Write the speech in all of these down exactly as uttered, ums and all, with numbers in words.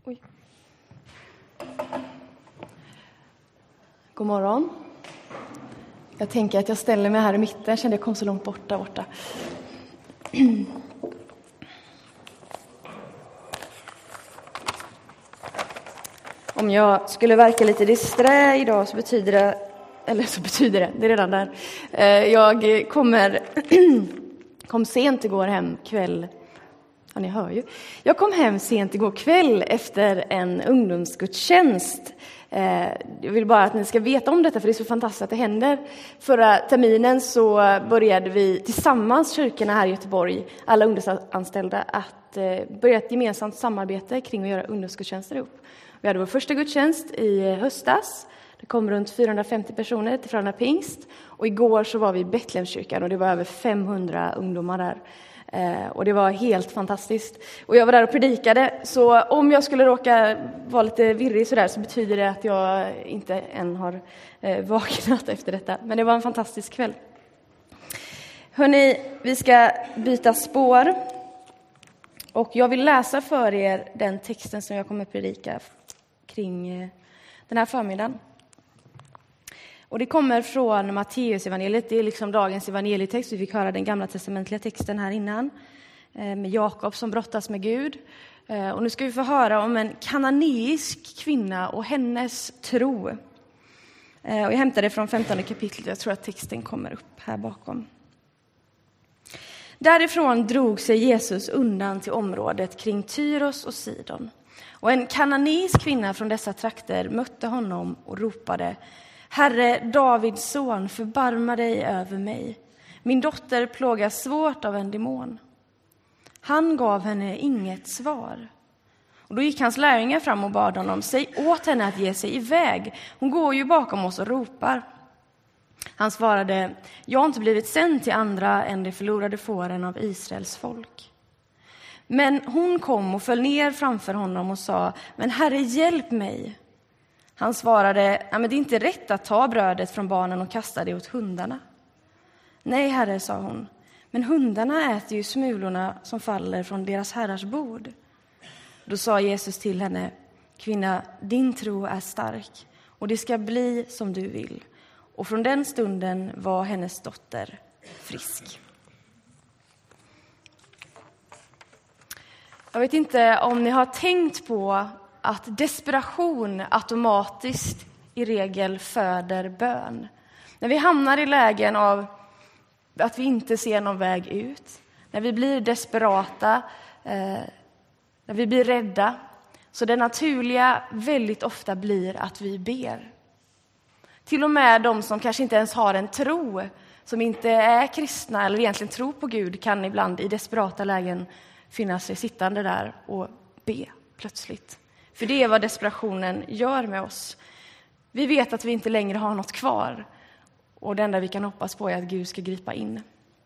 Oj. God morgon. Jag tänker att jag ställer mig här i mitten. Jag kände jag kom så långt borta borta. Om jag skulle verka lite disträ idag så betyder det, eller så betyder det, det är redan där. Jag kommer, kom sent igår hem kväll. Ja, ni hör ju. Jag kom hem sent igår kväll efter en ungdomsgudstjänst. Jag vill bara att ni ska veta om detta, för det är så fantastiskt att det händer. Förra terminen så började vi tillsammans, kyrkorna här i Göteborg, alla ungdomsanställda, att börja ett gemensamt samarbete kring att göra ungdomsgudstjänster ihop. Vi hade vår första gudstjänst i höstas. Det kom runt fyrahundrafemtio personer till Frölunda Pingst. Och igår så var vi i Betlehemskyrkan och det var över femhundra ungdomar där. Eh, och det var helt fantastiskt. Och jag var där och predikade. Så om jag skulle råka vara lite virrig sådär så betyder det att jag inte än har eh, vaknat efter detta. Men det var en fantastisk kväll. Hörrni, vi ska byta spår. Och jag vill läsa för er den texten som jag kommer att predika kring eh, den här förmiddagen. Och det kommer från Matteus evangeliet. Det är liksom dagens evangelietext. Vi fick höra den gamla testamentliga texten här innan. Med Jakob som brottas med Gud. Och nu ska vi få höra om en kananeisk kvinna och hennes tro. Och jag hämtade det från femtonde kapitlet. Jag tror att texten kommer upp här bakom. Därifrån drog sig Jesus undan till området kring Tyros och Sidon. Och en kananeisk kvinna från dessa trakter mötte honom och ropade: Herre, Davids son, förbarma dig över mig. Min dotter plågas svårt av en demon. Han gav henne inget svar. Och då gick hans lärjungar fram och bad honom: säg åt henne att ge sig iväg. Hon går ju bakom oss och ropar. Han svarade: jag har inte blivit sänd till andra än de förlorade fåren av Israels folk. Men hon kom och föll ner framför honom och sa: men Herre, hjälp mig. Han svarade: ja, men det är inte rätt att ta brödet från barnen och kasta det åt hundarna. Nej, Herre, sa hon, men hundarna äter ju smulorna som faller från deras herrars bord. Då sa Jesus till henne: kvinna, din tro är stark och det ska bli som du vill. Och från den stunden var hennes dotter frisk. Jag vet inte om ni har tänkt på att desperation automatiskt i regel föder bön. När vi hamnar i lägen av att vi inte ser någon väg ut, när vi blir desperata, eh, när vi blir rädda, så det naturliga väldigt ofta blir att vi ber. Till och med de som kanske inte ens har en tro, som inte är kristna eller egentligen tror på Gud, kan ibland i desperata lägen finna sig sittande där och be plötsligt. För det är vad desperationen gör med oss. Vi vet att vi inte längre har något kvar. Och det enda vi kan hoppas på är att Gud ska gripa in.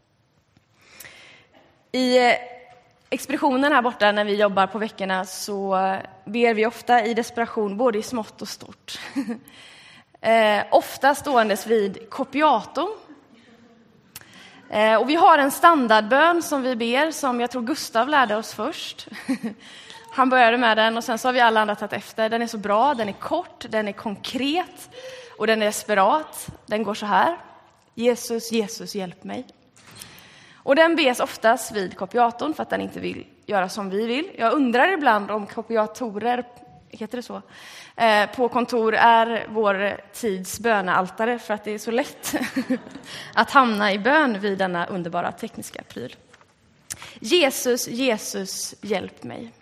I expeditionen här borta när vi jobbar på veckorna så ber vi ofta i desperation, både i smått och stort. eh, ofta ståendes vid kopiatorn. Eh, och vi har en standardbön som vi ber, som jag tror Gustav lärde oss först. Han började med den och sen så har vi alla andra tagit efter. Den är så bra, den är kort, den är konkret och den är desperat. Den går så här: Jesus, Jesus, hjälp mig. Och den bes oftast vid kopiatorn för att den inte vill göra som vi vill. Jag undrar ibland om kopiatorer, heter det så, eh, på kontor är vår tids bönealtare, för att det är så lätt att hamna i bön vid denna underbara tekniska pryl. Jesus, Jesus, hjälp mig.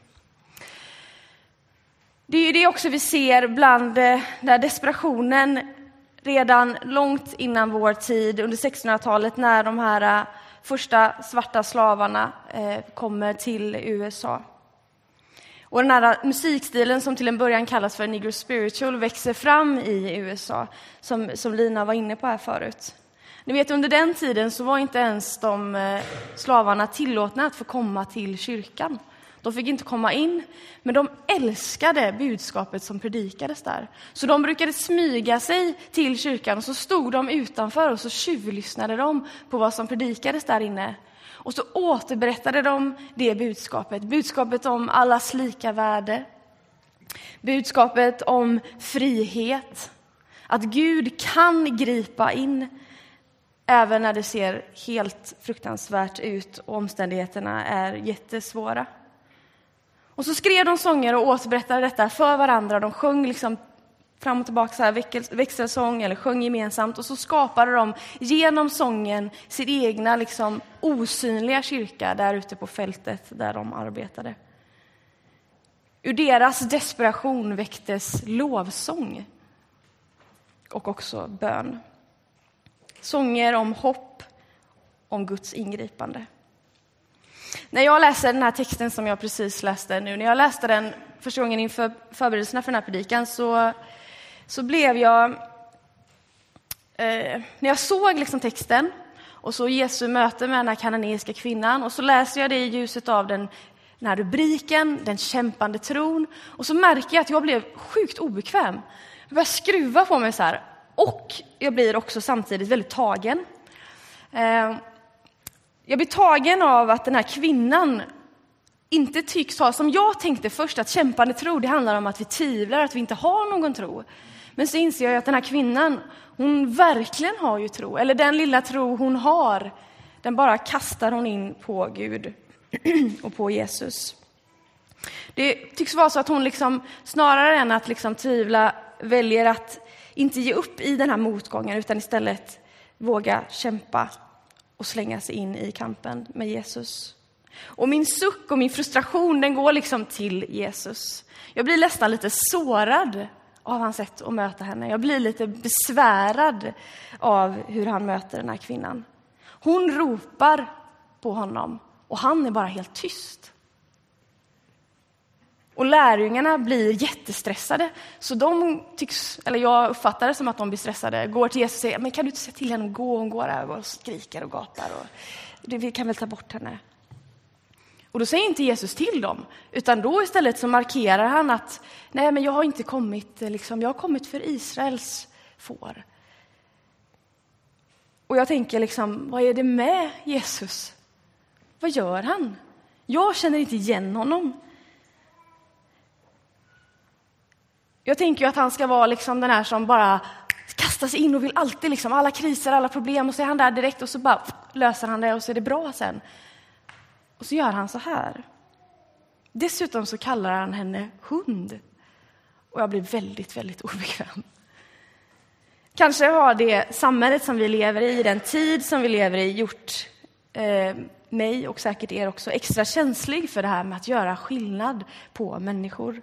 Det är ju det också vi ser bland där desperationen redan långt innan vår tid, under sextonhundratalet, när de här första svarta slavarna kommer till U S A. Och den här musikstilen som till en början kallas för Negro Spiritual växer fram i U S A, som, som Lina var inne på här förut. Ni vet, under den tiden så var inte ens de slavarna tillåtna att få komma till kyrkan. De fick inte komma in, men de älskade budskapet som predikades där. Så de brukade smyga sig till kyrkan och så stod de utanför och så tjuvlyssnade de på vad som predikades där inne. Och så återberättade de det budskapet, budskapet om allas lika värde, Budskapet om frihet. Att Gud kan gripa in även när det ser helt fruktansvärt ut och omständigheterna är jättesvåra. Och så skrev de sånger och återberättade detta för varandra. De sjöng liksom fram och tillbaka så här växelsång eller sjöng gemensamt. Och så skapade de genom sången sin egna liksom osynliga kyrka där ute på fältet där de arbetade. Ur deras desperation väcktes lovsång och också bön. Sånger om hopp, om Guds ingripande. När jag läser den här texten som jag precis läste nu, när jag läste den första gången inför förberedelserna för den här predikan, så, så blev jag, eh, när jag såg liksom texten och så Jesu möte med den här kananeiska kvinnan, och så läser jag det i ljuset av den, den här rubriken, den kämpande tron, och så märker jag att jag blev sjukt obekväm. Jag börjar skruva på mig så här, och jag blir också samtidigt väldigt tagen. Eh, Jag blir tagen av att den här kvinnan inte tycks ha, som jag tänkte först, att kämpande tro, det handlar om att vi tvivlar, att vi inte har någon tro. Men så inser jag att den här kvinnan, hon verkligen har ju tro. Eller den lilla tro hon har, den bara kastar hon in på Gud och på Jesus. Det tycks vara så att hon liksom, snarare än att liksom tvivla, väljer att inte ge upp i den här motgången, utan istället våga kämpa och slänga sig in i kampen med Jesus. Och min suck och min frustration, den går liksom till Jesus. Jag blir nästan lite sårad av hans sätt att möta henne. Jag blir lite besvärad av hur han möter den här kvinnan. Hon ropar på honom och han är bara helt tyst. Och lärjungarna blir jättestressade. Så de tycks, eller jag uppfattar det som att de blir stressade. Går till Jesus och säger, men kan du inte se till henne att gå? Hon går över och skriker och gapar. Och vi kan väl ta bort henne. Och då säger inte Jesus till dem. Utan då istället så markerar han att, nej men jag har inte kommit, liksom, jag har kommit för Israels får. Och jag tänker liksom, vad är det med Jesus? Vad gör han? Jag känner inte igen honom. Jag tänker ju att han ska vara liksom den här som bara kastar sig in och vill alltid liksom alla kriser, alla problem, och så är han där direkt och så bara löser han det och så är det bra sen. Och så gör han så här. Dessutom så kallar han henne hund. Och jag blir väldigt, väldigt obekväm. Kanske har det samhället som vi lever i, den tid som vi lever i, gjort eh, mig och säkert er också extra känslig för det här med att göra skillnad på människor.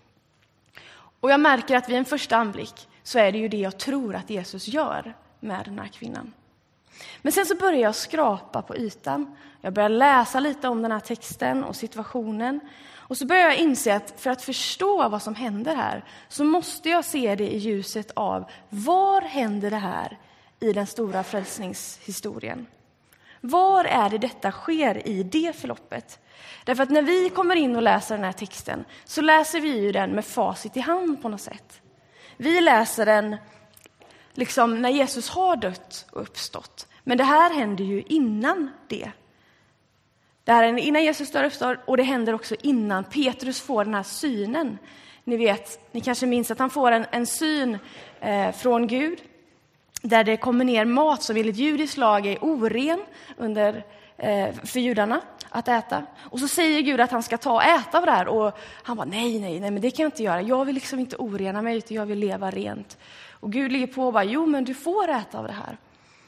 Och jag märker att vid en första anblick så är det ju det jag tror att Jesus gör med den här kvinnan. Men sen så börjar jag skrapa på ytan. Jag börjar läsa lite om den här texten och situationen. Och så börjar jag inse att för att förstå vad som händer här så måste jag se det i ljuset av var händer det här i den stora frälsningshistorien. Var är det detta sker i det förloppet? Därför att när vi kommer in och läser den här texten så läser vi ju den med facit i hand på något sätt. Vi läser den liksom när Jesus har dött och uppstått. Men det här händer ju innan det. Det här är innan Jesus dör och uppstår, och det händer också innan Petrus får den här synen. Ni vet, ni kanske minns att han får en, en syn eh, från Gud. Där det kommer ner mat som enligt judiskt lag är oren under, eh, för judarna att äta. Och så säger Gud att han ska ta och äta av det här. Och han bara, nej, nej, nej, men det kan jag inte göra. Jag vill liksom inte orena mig, utan jag vill leva rent. Och Gud ligger på och bara, jo men du får äta av det här.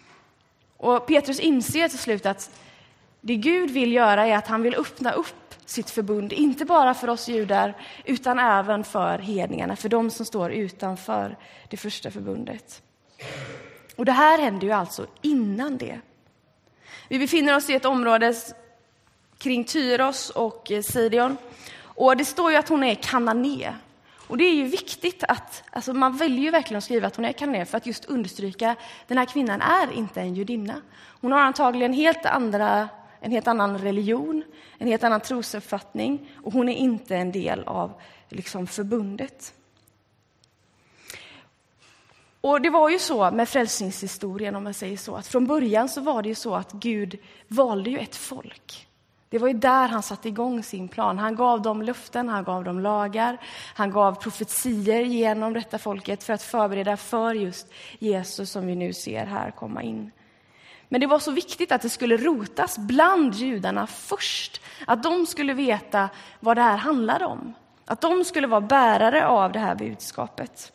Och Petrus inser till slut att det Gud vill göra är att han vill öppna upp sitt förbund. Inte bara för oss judar, utan även för hedningarna. För de som står utanför det första förbundet. Och det här händer ju alltså innan det. Vi befinner oss i ett område kring Tyros och Sidon. Och det står ju att hon är kanane. Och det är ju viktigt att, alltså man väljer ju verkligen att skriva att hon är kanane för att just understryka att den här kvinnan är inte en judinna. Hon har antagligen helt andra, en helt annan religion, en helt annan trosuppfattning. Och hon är inte en del av liksom förbundet. Och det var ju så med frälsningshistorien, om man säger så, att från början så var det ju så att Gud valde ju ett folk Det var ju där han satte igång sin plan. Han gav dem löften, han gav dem lagar, han gav profetier genom detta folket för att förbereda för just Jesus som vi nu ser här komma in. Men det var så viktigt att det skulle rotas bland judarna först. Att de skulle veta vad det här handlade om. Att de skulle vara bärare av det här budskapet.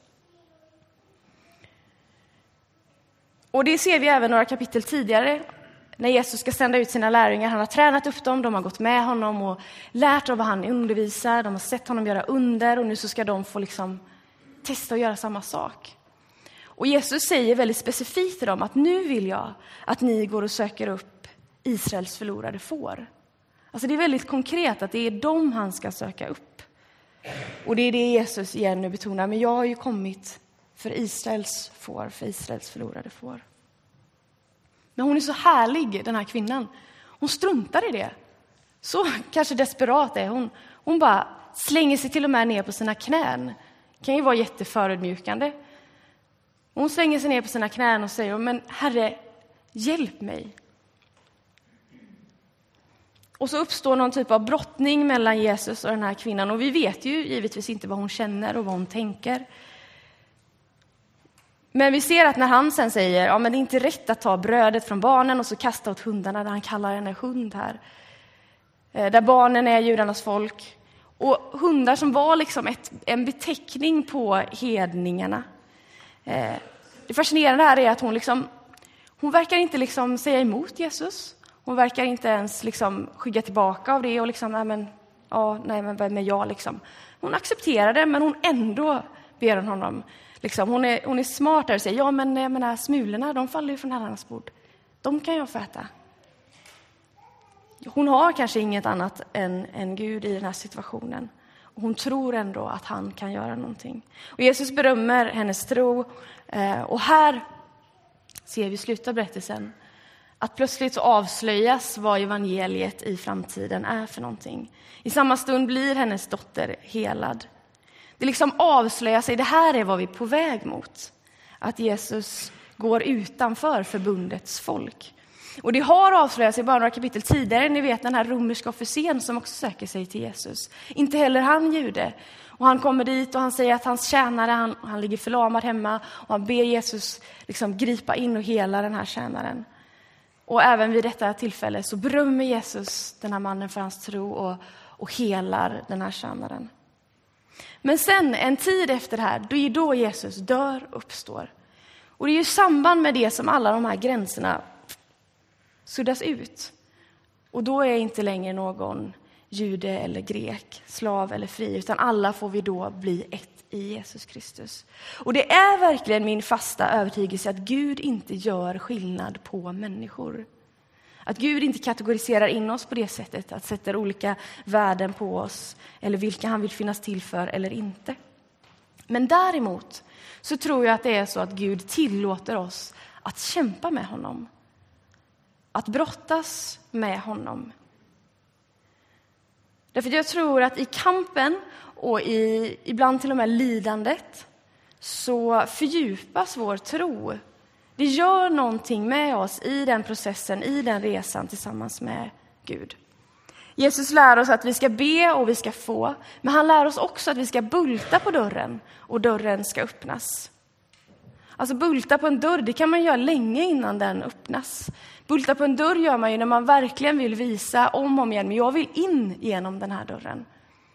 Och det ser vi även några kapitel tidigare. När Jesus ska sända ut sina lärjungar. Han har tränat upp dem, de har gått med honom och lärt av vad han undervisar. De har sett honom göra under och nu så ska de få liksom testa att göra samma sak. Och Jesus säger väldigt specifikt till dem att nu vill jag att ni går och söker upp Israels förlorade får. Alltså det är väldigt konkret att det är dem han ska söka upp. Och det är det Jesus igen nu betonar. Men jag har ju kommit för Israels får, för Israels förlorade får. Men hon är så härlig, den här kvinnan. Hon struntar i det. Så kanske desperat är hon. Hon bara slänger sig till och med ner på sina knän. Det kan ju vara jätteförödmjukande. Hon slänger sig ner på sina knän och säger, men Herre, hjälp mig. Och så uppstår någon typ av brottning mellan Jesus och den här kvinnan. Och vi vet ju givetvis inte vad hon känner och vad hon tänker. Men vi ser att när han sen säger, ja men det är inte rätt att ta brödet från barnen och så kasta åt hundarna, där han kallar henne hund här. Där barnen är judarnas folk. Och hundar som var liksom ett, en beteckning på hedningarna. Det fascinerande här är att hon liksom, hon verkar inte liksom säga emot Jesus. Hon verkar inte ens liksom skygga tillbaka av det och liksom, nej men, ja, nej men vem är jag liksom. Hon accepterar det, men hon ändå ber hon honom. Liksom, hon, är, hon är smart där och säger, ja men jag menar, smulorna, de faller ju från herrarnas bord. De kan jag få äta. Hon har kanske inget annat än, än Gud i den här situationen. Och hon tror ändå att han kan göra någonting. Och Jesus berömmer hennes tro. Eh, och här ser vi slutet av berättelsen. Att plötsligt så avslöjas vad evangeliet i framtiden är för någonting. I samma stund blir hennes dotter helad. Det liksom avslöjar sig, det här är vad vi är på väg mot. Att Jesus går utanför förbundets folk. Och det har avslöjat sig bara några kapitel tidigare. Ni vet den här romerska officeren som också söker sig till Jesus. Inte heller han jude. Och han kommer dit och han säger att hans tjänare, han, han ligger förlamad hemma. Och han ber Jesus liksom gripa in och hela den här tjänaren. Och även vid detta tillfälle så berömmer Jesus den här mannen för hans tro och, och helar den här tjänaren. Men sen, en tid efter det här, då är då Jesus dör och uppstår. Och det är ju samband med det som alla de här gränserna suddas ut. Och då är inte längre någon jude eller grek, slav eller fri, utan alla får vi då bli ett i Jesus Kristus. Och det är verkligen min fasta övertygelse att Gud inte gör skillnad på människor. Att Gud inte kategoriserar in oss på det sättet, att sätta olika värden på oss eller vilka han vill finnas till för eller inte. Men däremot så tror jag att det är så att Gud tillåter oss att kämpa med honom. Att brottas med honom. Därför jag tror att i kampen och i, ibland till och med lidandet så fördjupas vår tro. Det gör någonting med oss i den processen, i den resan tillsammans med Gud. Jesus lär oss att vi ska be och vi ska få. Men han lär oss också att vi ska bulta på dörren och dörren ska öppnas. Alltså bulta på en dörr, det kan man göra länge innan den öppnas. Bulta på en dörr gör man ju när man verkligen vill visa om och om igen. Men jag vill in genom den här dörren.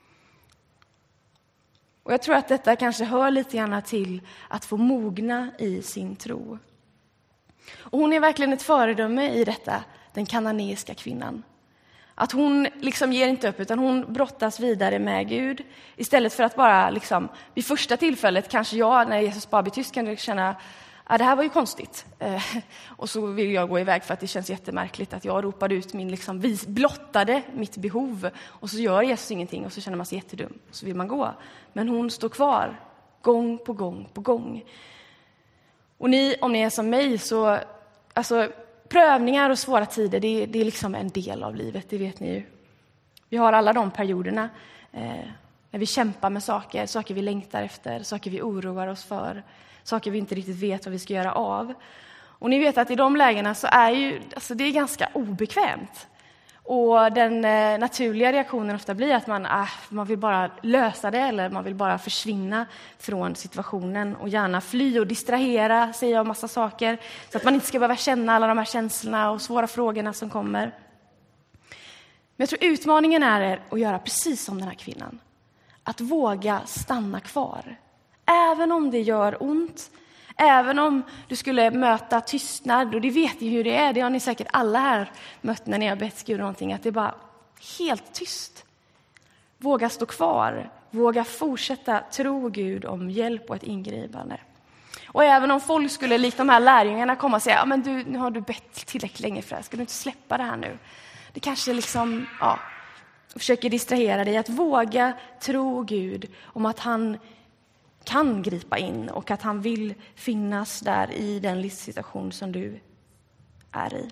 Och jag tror att detta kanske hör lite grann till att få mogna i sin tro. Och hon är verkligen ett föredöme i detta, den kananeiska kvinnan. Att hon liksom ger inte upp utan hon brottas vidare med Gud. Istället för att bara liksom, vid första tillfället kanske jag när Jesus bara blir tyst kan känna att det här var ju konstigt. Eh, och så vill jag gå iväg för att det känns jättemärkligt att jag ropade ut min, liksom, vis, blottade mitt behov. Och så gör Jesus ingenting och så känner man sig jättedum. Och så vill man gå. Men hon står kvar gång på gång på gång. Och ni, om ni är som mig så, alltså prövningar och svåra tider, det, det är liksom en del av livet, det vet ni ju. Vi har alla de perioderna eh, när vi kämpar med saker, saker vi längtar efter, saker vi oroar oss för, saker vi inte riktigt vet vad vi ska göra av. Och ni vet att i de lägena så är ju, alltså det är ganska obekvämt. Och den eh, naturliga reaktionen ofta blir att man, ah, man vill bara lösa det eller man vill bara försvinna från situationen och gärna fly och distrahera, säga en massa saker så att man inte ska behöva känna alla de här känslorna och svåra frågorna som kommer. Men jag tror utmaningen är att göra precis som den här kvinnan. Att våga stanna kvar. Även om det gör ont. Även om du skulle möta tystnad, och det vet ni hur det är, det har ni säkert alla här mött när ni har bett Gud någonting, att det är bara helt tyst. Våga stå kvar, våga fortsätta tro Gud om hjälp och ett ingripande. Och även om folk skulle likt de här lärjungarna komma och säga, ja men du, nu har du bett tillräckligt länge för det här, ska du inte släppa det här nu? Det kanske liksom, ja, försöker distrahera dig, att våga tro Gud om att han kan gripa in och att han vill finnas där i den livssituation som du är i.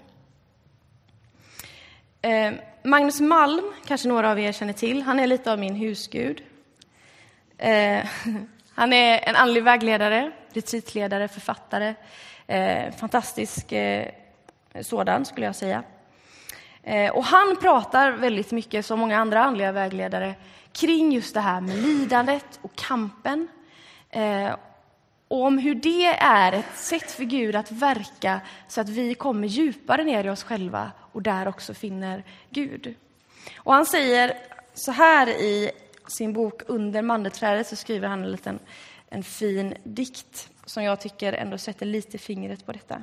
Eh, Magnus Malm, kanske några av er känner till, han är lite av min husgud. Eh, han är en andlig vägledare, retreatledare, författare, eh, fantastisk eh, sådan skulle jag säga. Eh, och han pratar väldigt mycket, som många andra andliga vägledare, kring just det här med lidandet och kampen. Eh, och om hur det är ett sätt för Gud att verka så att vi kommer djupare ner i oss själva och där också finner Gud. Och han säger så här i sin bok Under mandelträdet, så skriver han en liten en fin dikt som jag tycker ändå sätter lite fingret på detta.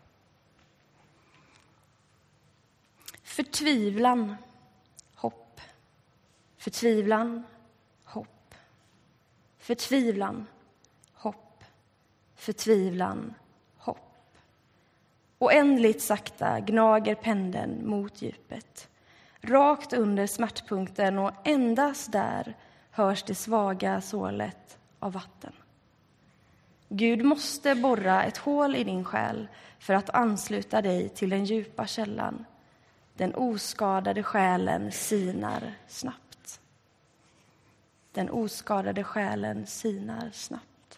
Förtvivlan, hopp. Förtvivlan, hopp. Förtvivlan, hopp. Förtvivlan, hopp. Oändligt sakta gnager pendeln mot djupet. Rakt under smärtpunkten, och endast där hörs det svaga sålet av vatten. Gud måste borra ett hål i din själ för att ansluta dig till den djupa källan. Den oskadade själen sinar snabbt. Den oskadade själen sinar snabbt.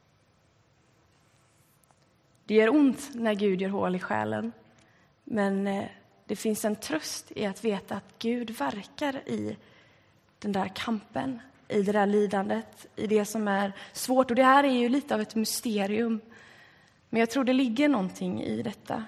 Det gör ont när Gud gör hål i själen. Men det finns en tröst i att veta att Gud verkar i den där kampen. I det där lidandet. I det som är svårt. Och det här är ju lite av ett mysterium. Men jag tror det ligger någonting i detta.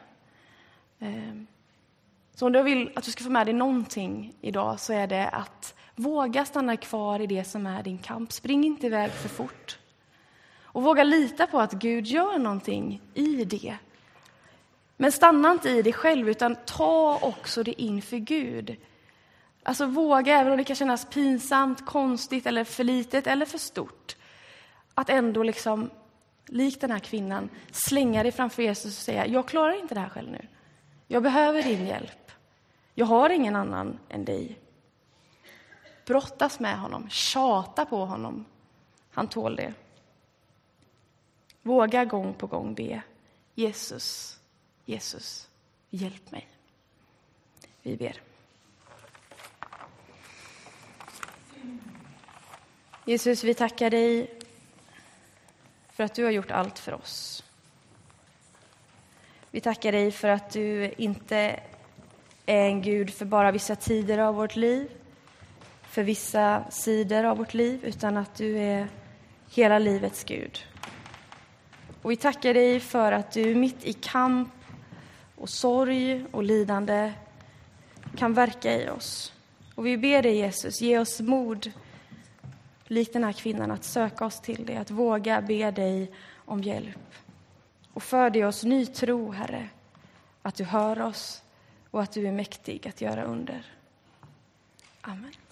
Så om du vill att du ska få med dig någonting idag, så är det att våga stanna kvar i det som är din kamp. Spring inte iväg för fort. Och våga lita på att Gud gör någonting i det. Men stanna inte i det själv, utan ta också det inför Gud. Alltså våga, även om det kan kännas pinsamt, konstigt eller för litet eller för stort. Att ändå liksom, likt den här kvinnan, slänga dig framför Jesus och säga, jag klarar inte det här själv nu. Jag behöver din hjälp. Jag har ingen annan än dig. Brottas med honom. Tjata på honom. Han tål det. Våga gång på gång be. Jesus, Jesus, hjälp mig. Vi ber. Jesus, vi tackar dig för att du har gjort allt för oss. Vi tackar dig för att du inte är en Gud för bara vissa tider av vårt liv, för vissa sidor av vårt liv, utan att du är hela livets Gud. Och vi tackar dig för att du mitt i kamp och sorg och lidande kan verka i oss. Och vi ber dig, Jesus, ge oss mod, likt den här kvinnan, att söka oss till dig, att våga be dig om hjälp. Och för dig oss ny tro, Herre, att du hör oss och att du är mäktig att göra under. Amen.